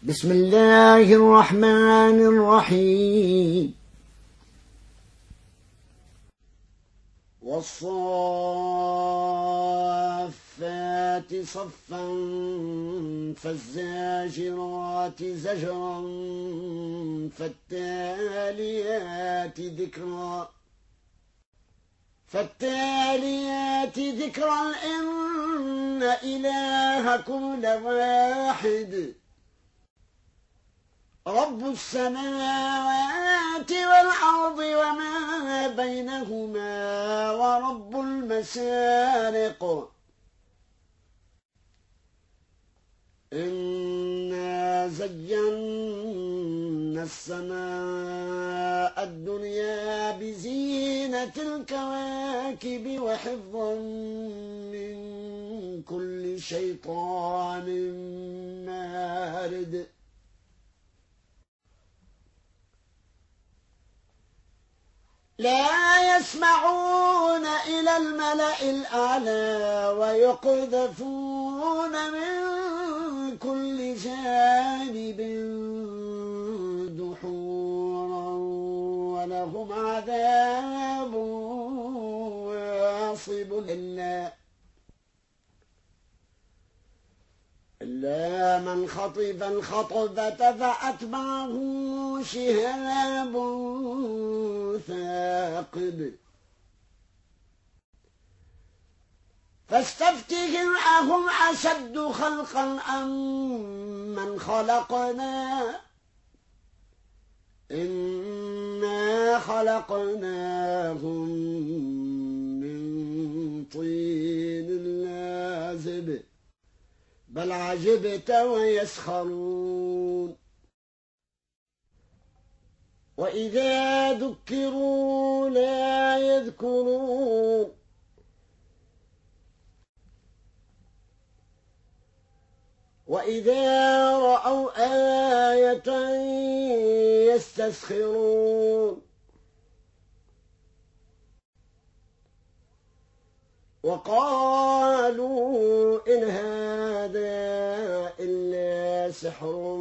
بسم الله الرحمن الرحيم. والصافات صفا فالزاجرات زجرا فالتاليات ذكرا إن إلهكم لواحد رب السماوات والأرض وما بينهما ورب المشارق إنا زينا السماء الدنيا بزينة الكواكب وحفظا من كل شيطان مارد لا يسمعون إلى الملأ الأعلى ويقذفون من كل جانب دحورا ولهم عذاب واصب إلا من خطف الخطبة فأتبعه شهاب ثاقب فاستفتهم أهم أشد خلقا أم من خلقنا إنا خلقناهم من طين لازب بل عجبت ويسخرون وإذا ذكروا لا يذكرون وإذا رأوا آية يستسخرون وقالوا إن هذا إلا سحر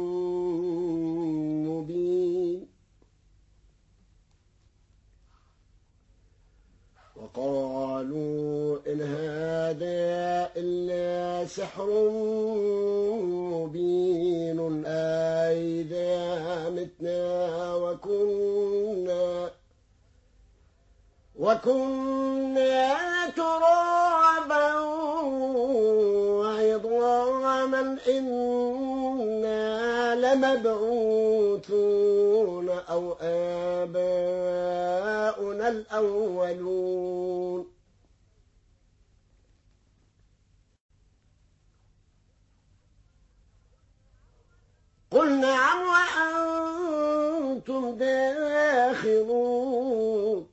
مبين وقالوا إن هذا إلا سحر مبين أئذا متنا وكنا ترابا وعظاما إنا لمبعوثون أو آباؤنا الأولون قل نعم وأنتم داخلون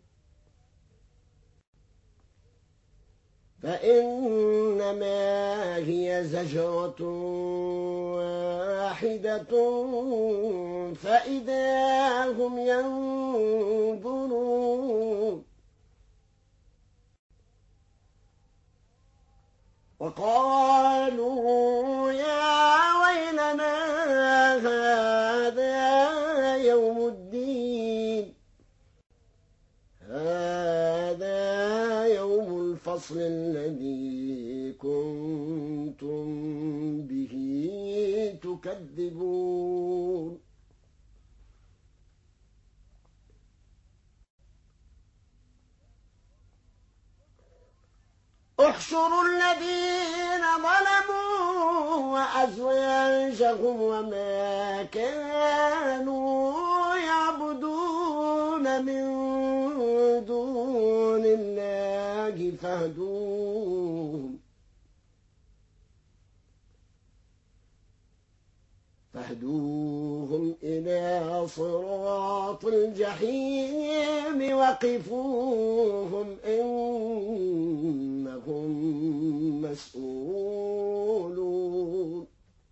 فإنما هي زجرة واحدة فإذا هم ينظرون وقالوا يا ويلنا هذا يوم الدين هذا يوم الفصل الذي كنتم به تكذبون احشروا الذين ظلموا وأزواجهم وما كانوا يعبدون من دون الله فاهدوهم إلى صراط الجحيم وقفوهم إنهم مسؤولون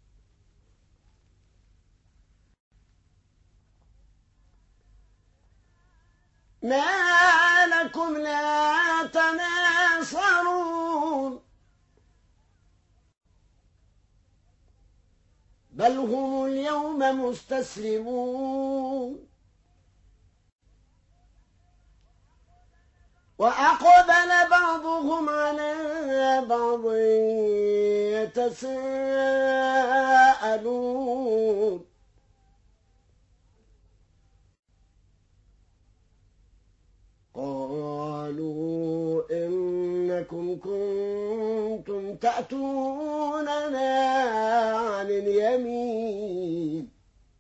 ما لكم لا تناصرون بل هم اليوم مستسلمون وأقبل بعضهم على بعض يتساءلون قالوا إنكم كنتم تأتوننا عن اليمين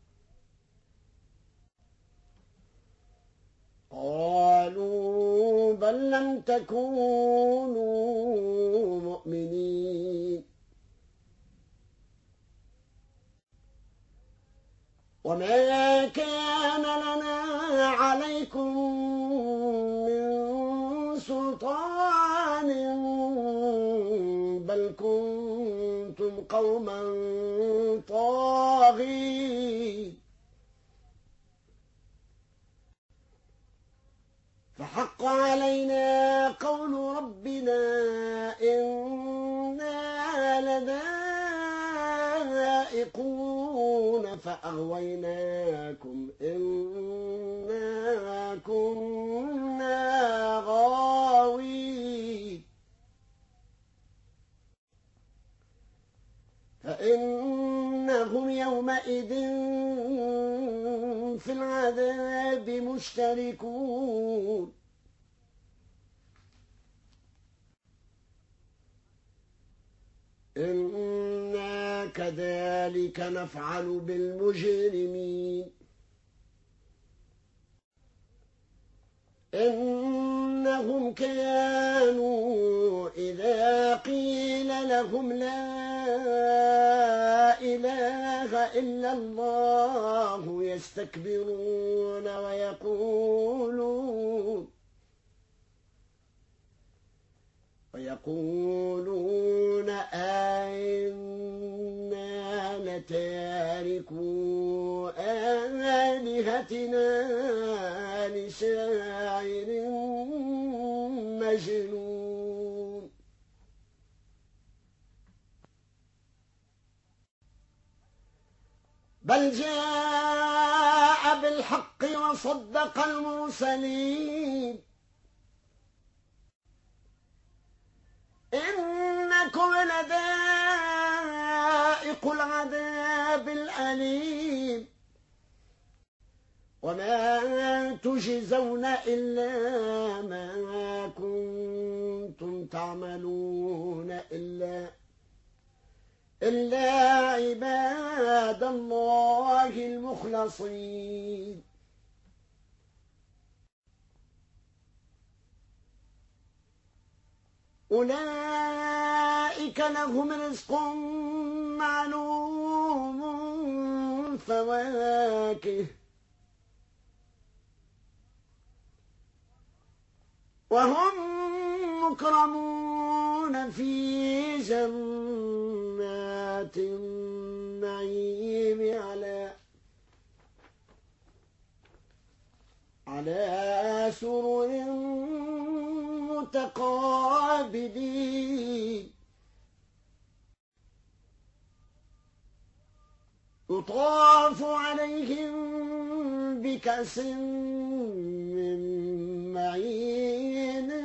قالوا بل لم تكونوا مؤمنين وما كان لنا عليكم من سلطان بل كنتم قوما طاغين فحق علينا قول ربنا إنا لذائقون فأغويناكم إنا كنا غاوين فإنهم يومئذ في العذاب مشتركون إنا كذلك نفعل بالمجرمين إنهم كانوا إذا قيل لهم لا إله إلا الله يستكبرون ويقولون أئنا لتاركو آلهتنا لشاعر مجنون بل جاء بالحق وصدق المرسلين إنكم لذائق العذاب الأليم وما تجزون إلا ما كنتم تعملون إلا عباد الله المخلصين أولئك لهم رزق معلوم فواكه وهم مكرمون في جنات النعيم على سرر متقابلين يطاف عليهم بكأس من معين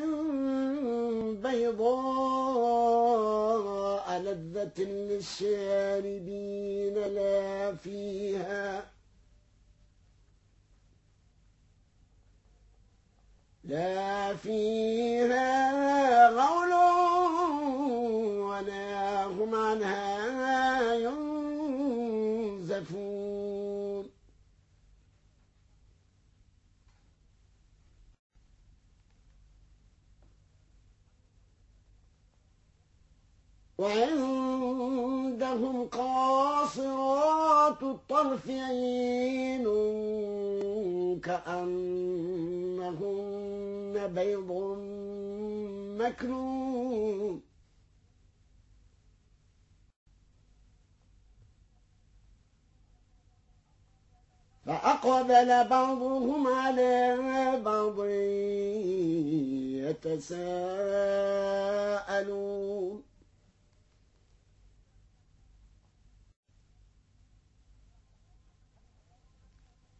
بيضاء لذة للشاربين لا فيها غول ولا هم عنها ينزفون وعندهم قاصرات الطرف عين كأنهن بيض مكنون فأقبل بعضهم على بعض يتساءلون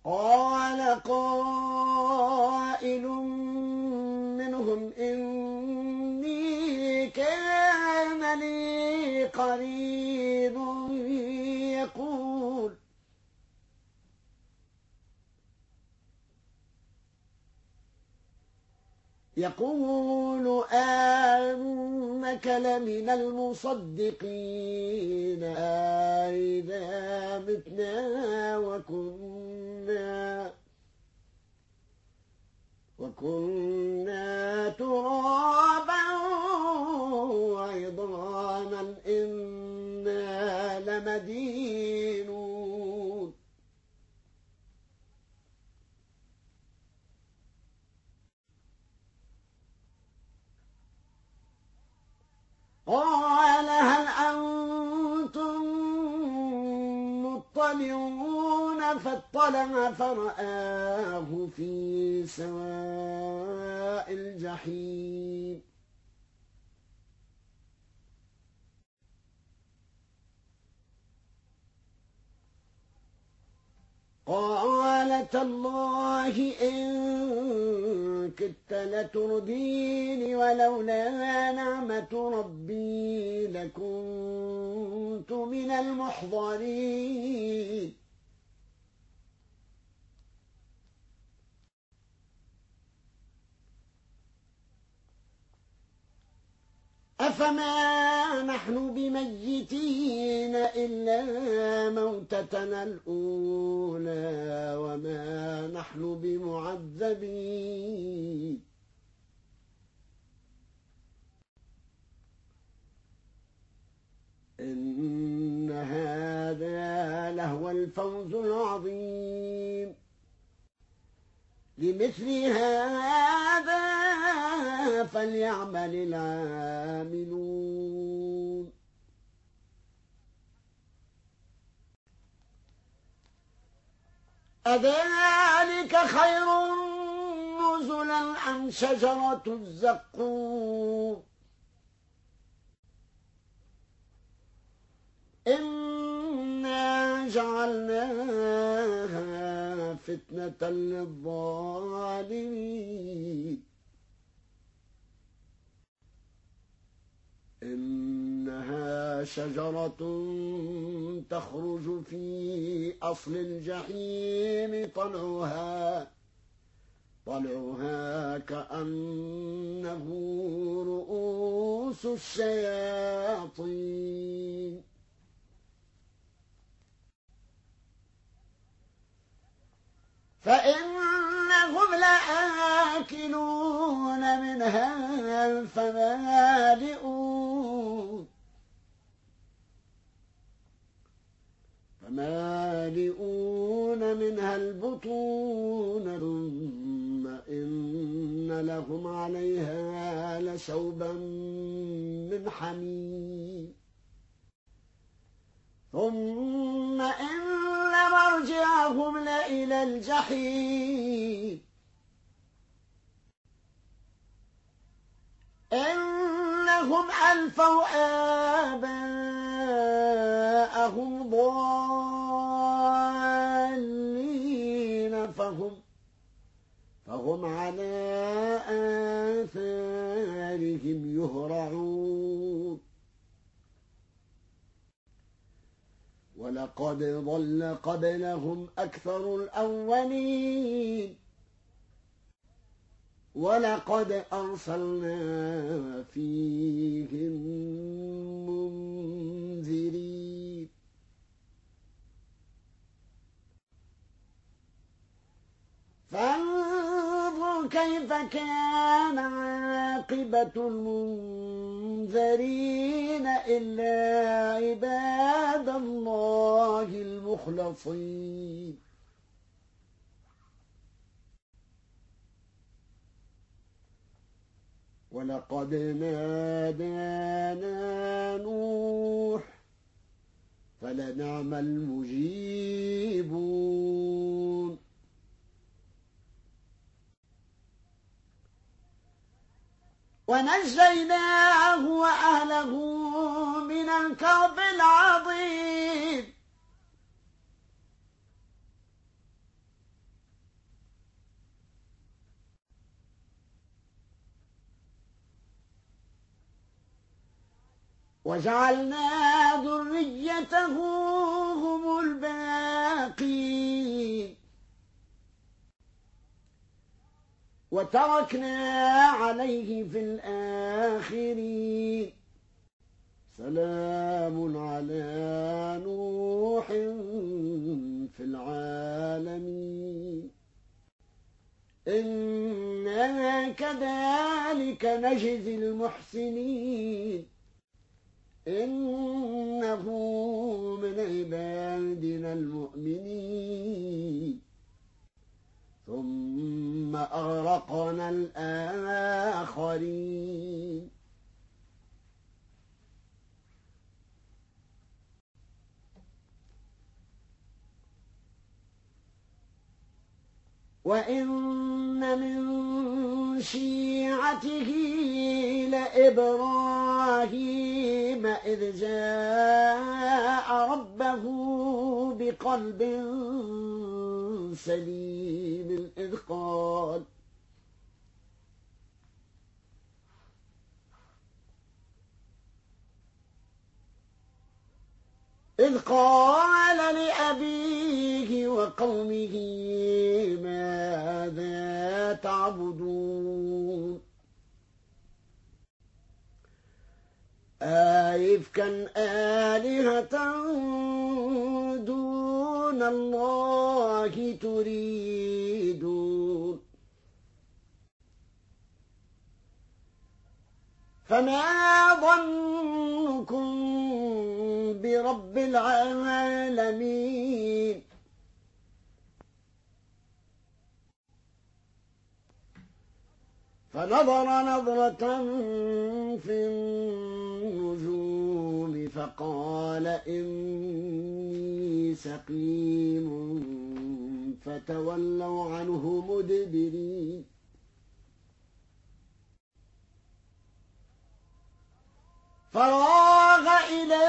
قال قائل منهم إني كان لي قريب يقول أنك لمن المصدقين أئذا متنا وكنا ترابا وعظاما إنا لمدينون قال هل أنتم مطلعون فاطلع فرآه في سواء الجحيم قال تالله إن كدت لترديني ولولا نعمة ربي لكنت من المحضرين أفما نحن بميتين إلا موتتنا الأولى وما نحن بمعذبين إن هذا لهو الفوز العظيم لمثل هذا فليعمل العاملون أذلك خير نزلا أم شجرة الزقوم إنا جعلناها فتنة للظالمين إنها شجرة تخرج في أصل الجحيم طلعها كأنه رؤوس الشياطين فإنهم لآكلون منها فمالئون منها البطون ثم إن لهم عليها لشوبا من حميم ثم إن مرجعهم لإلى الجحيم إنهم ألفوا آباءهم ضالين فهم على آثارهم يهرعون ولقد ضل قبلهم أكثر الأولين ولقد أرسلنا فيهم منذرين فانظر كيف كان عاقبة المنذرين إلا عباد الله المخلصين ولقد نادانا نوح فلنعم المجيبون ونجيناه وأهله من الكرب العظيم وجعلنا ذريته هم الباقين وتركنا عليه في الآخرين سلام على نوح في العالمين إنا كذلك نجزي المحسنين إنه من عبادنا المؤمنين ثم أغرقنا الآخرين وإن من شيعته لإبراهيم إذ جاء ربه بقلب سليم إذ قال لأبيه وقومه ماذا تعبدون أئفكا آلهة دون الله تريدون فما ظنكم برب العالمين فنظر نظرة في النجوم فقال إني سقيم فتولوا عنه مدبرين فراغ إلى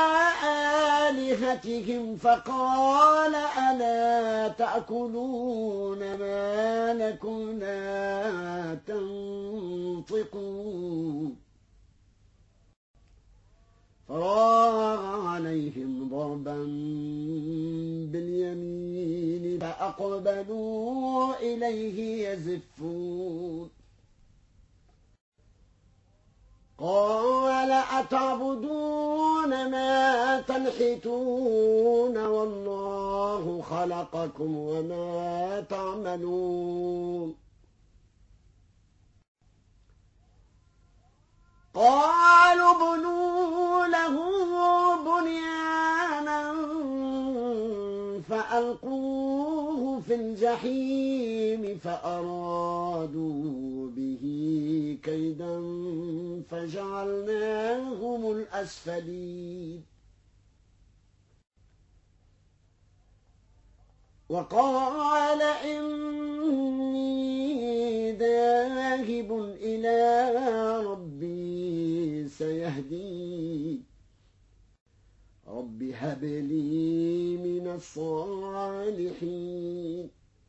آلهتهم فقال ألا تأكلون ما لكم لا تنطقون فراغ عليهم ضربا باليمين فأقبلوا إليه يزفون قال أتعبدون ما تنحتون والله خلقكم وما تعملون قالوا ابنوا له بنيانا فألقوه في الجحيم فأرادوا به كيدا فجعلناهم الأسفلين وقال إني ذاهب إلى ربي سيهدين رب هب لي من الصالحين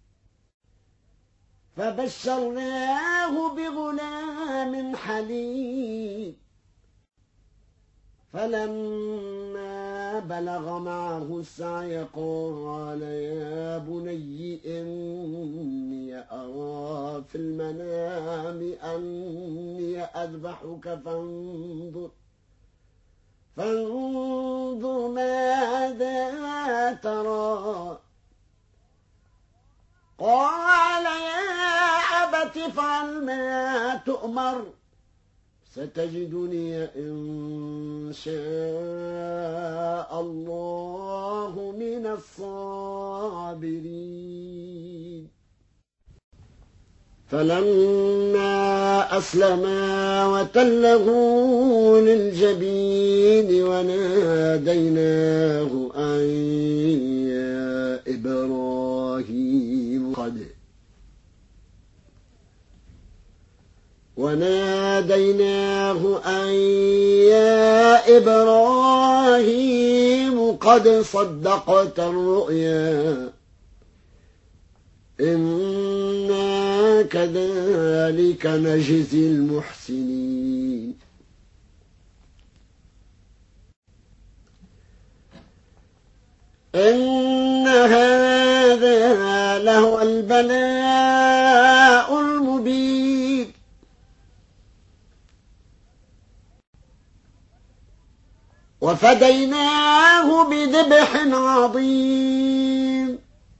فبشرناه بغلام حليم فلما بلغ معه السعي قال يا بني إني أرى في المنام أني أذبحك فانظر ماذا ترى قال يا أبت افعل ما تؤمر ستجدني إن شاء الله من الصابرين فلما أسلما وتله للجبين وناديناه أن يا إبراهيم قد صدقت الرؤيا إنا كذلك نجزي المحسنين إن هذا لهو البلاء المبين وفديناه بذبح عظيم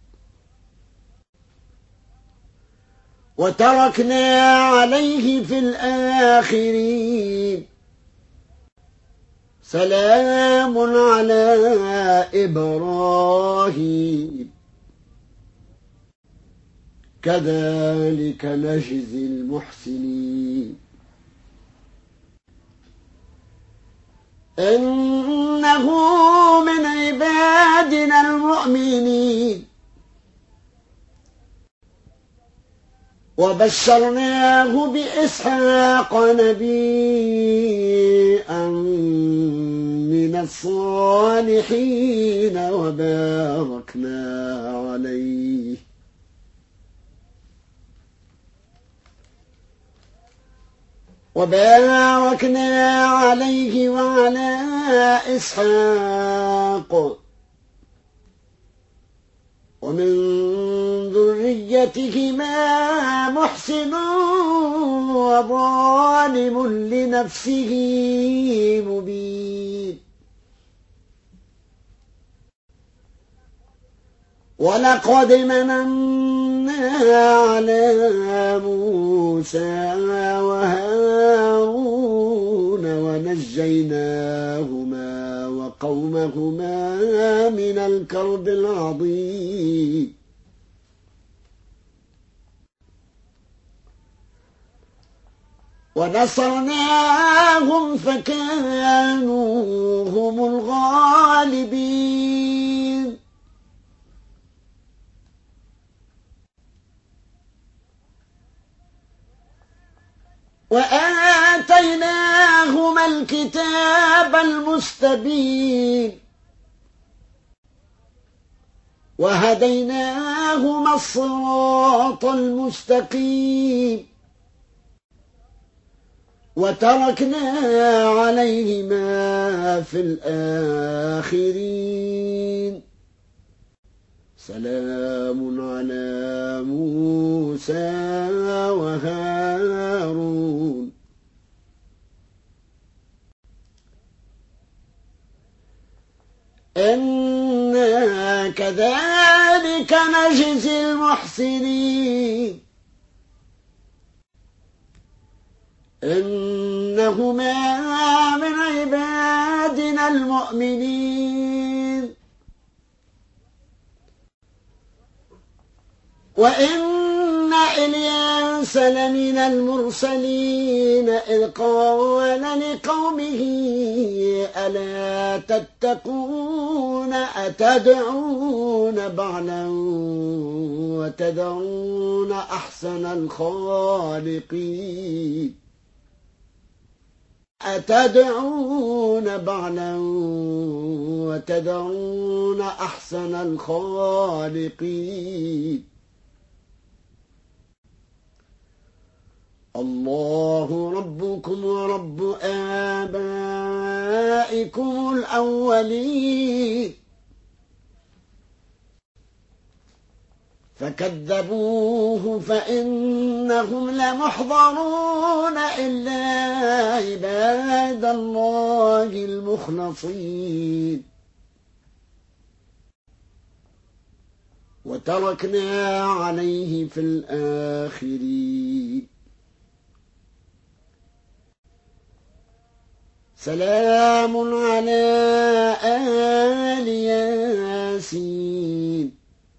وتركنا عليه في الآخرين سلام على إبراهيم كذلك نجزي المحسنين إنه من عبادنا المؤمنين وبشرناه بإسحاق نبيا من الصالحين وباركنا عليه وعلى إسحاق ومن ذريتهما محسن وظالم لنفسه مبين ولقد مننا على موسى وهارون ونجيناهما وقومهما من الكرب العظيم ونصرناهم فكانوا هم الغالبين وآتيناهما الكتاب المستبين وهديناهما الصراط المستقيم وتركنا عليهما في الآخرين سلام على موسى وهارون إنا كذلك نجزي المحسنين إنهما من عبادنا المؤمنين وإن إلياس لمن المرسلين إذ قال لقومه ألا تتقون أتدعون بعلا وتذرون أحسن الخالقين أتدعون بعلا وتذرون أحسن الخالقين الله ربكم ورب آبائكم الأولين فكذبوه فإنهم لمحضرون إلا عباد الله المخلصين وتركنا عليه في الآخرين سلام على آل ياسين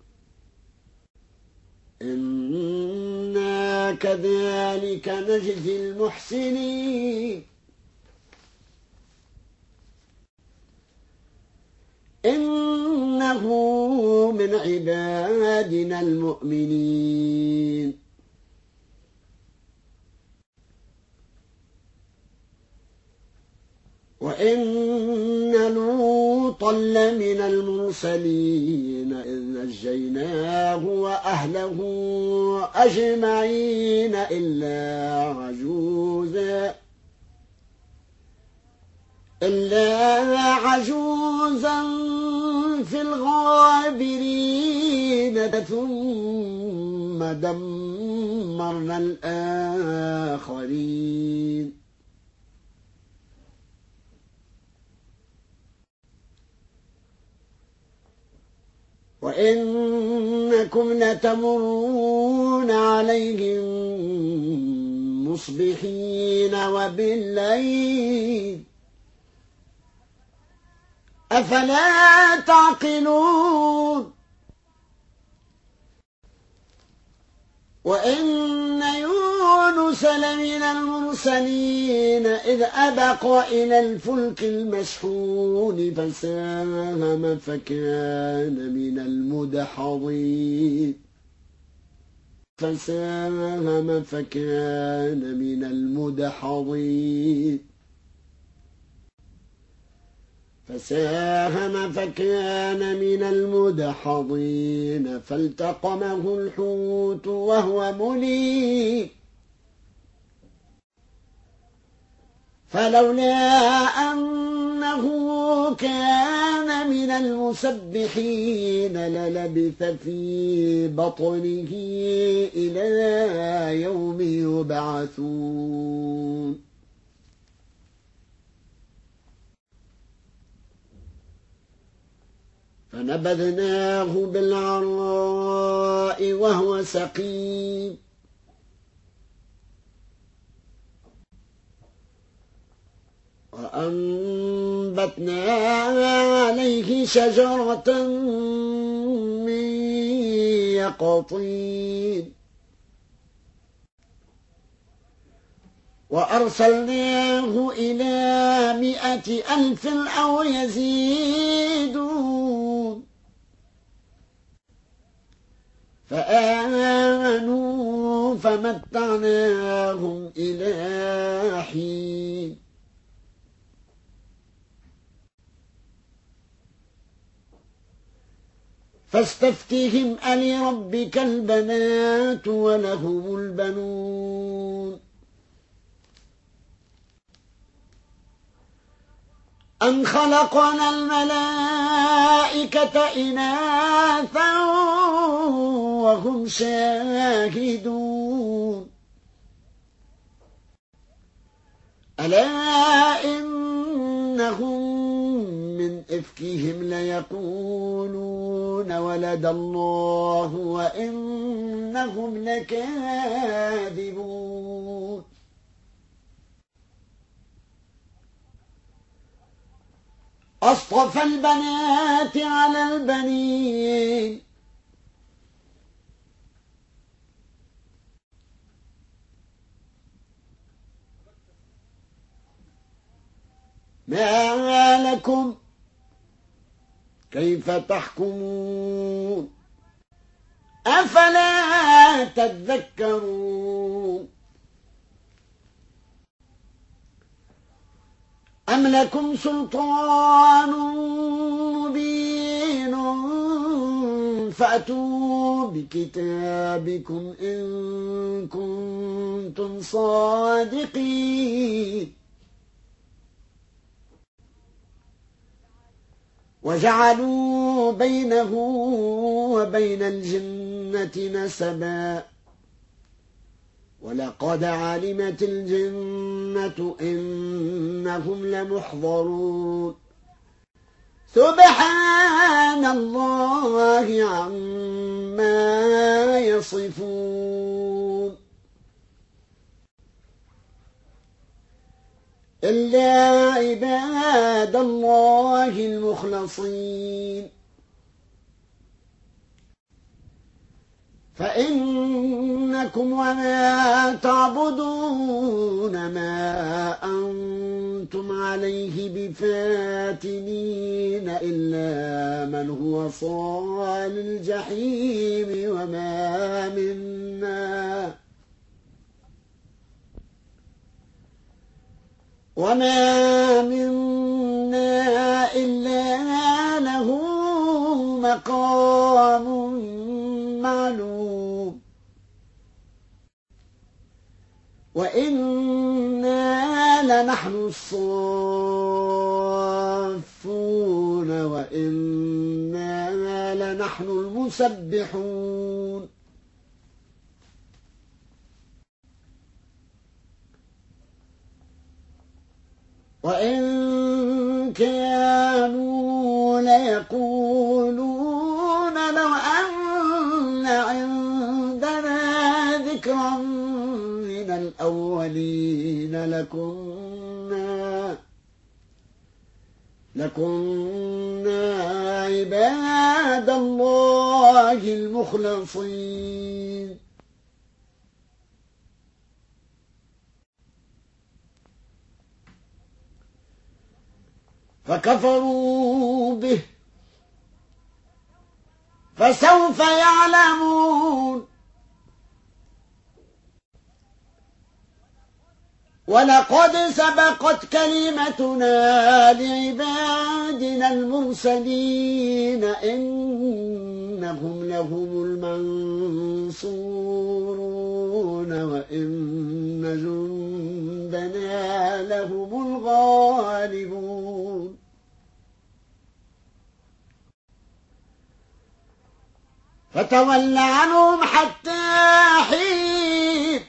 إنا كذلك نجزي المحسنين إنه من عبادنا المؤمنين وإن لوطا لمن المرسلين إذ نجيناه وأهله أجمعين إلا عجوزا في في الغابرين ثم دمرنا الآخرين وإنكم لتمرون عليهم مصبحين وبالليل أفلا تعقلون وإن يونس لمن المرسلين إذ أبق إلى الفلك المشحون فساهم فكان من المدحضين فالتقمه الحوت وهو مليم فلولا أنه كان من المسبحين للبث في بطنه إلى يوم يبعثون فنبذناه بالعراء وهو سقيم وأنبتنا عليه شجرة من يقطين وأرسلناه إلى 100,000 أو يزيدون فآمنوا فمتعناهم إلى حين فاستفتهم ألربك البنات ولهم البنون أم خلقنا الملائكة إناثا وهم شاهدون ألا إنهم من إفكهم ليقولون ولد الله وإنهم لكاذبون أصطفى البنات على البنين ما لكم كيف تحكمون أفلا تذكرون أم لكم سلطان مبين فأتوا بكتابكم إن كنتم صادقين وجعلوا بينه وبين الجنة نسبا ولقد علمت الجنة إنهم لمحضرون سبحان الله عما يصفون إلا عباد الله المخلصين فإنكم وما تعبدون ما أنتم عليه بفاتنين إلا من هو صال الجحيم وما منا إلا له مقام معلوم وإنا لنحن الصافون وإنا نحن المسبحون وإن كانوا ليقولون لو أن عندنا ذكرا من الأولين لكنا عباد الله المخلصين فكفروا به فسوف يعلمون ولقد سبقت كلمتنا لعبادنا المرسلين إنهم لهم المنصورون وإن جندنا لهم الغالبون فتول عنهم حتى حين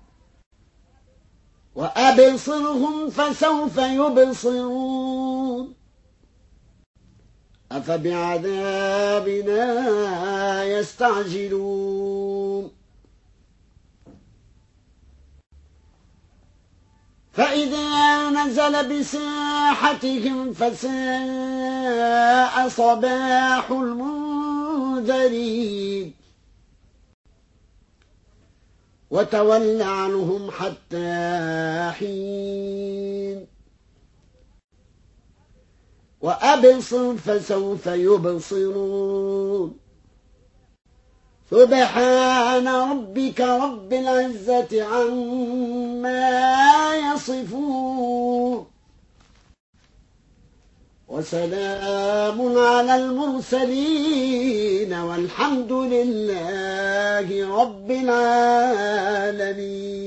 وأبصرهم فسوف يبصرون أفبعذابنا يستعجلون فإذا نزل بساحتهم فساء صباح المنذرين وتول عنهم حتى حين وأبصر فسوف يبصرون سبحان ربك رب العزة عما يصفون وسلام على المرسلين والحمد لله رب العالمين.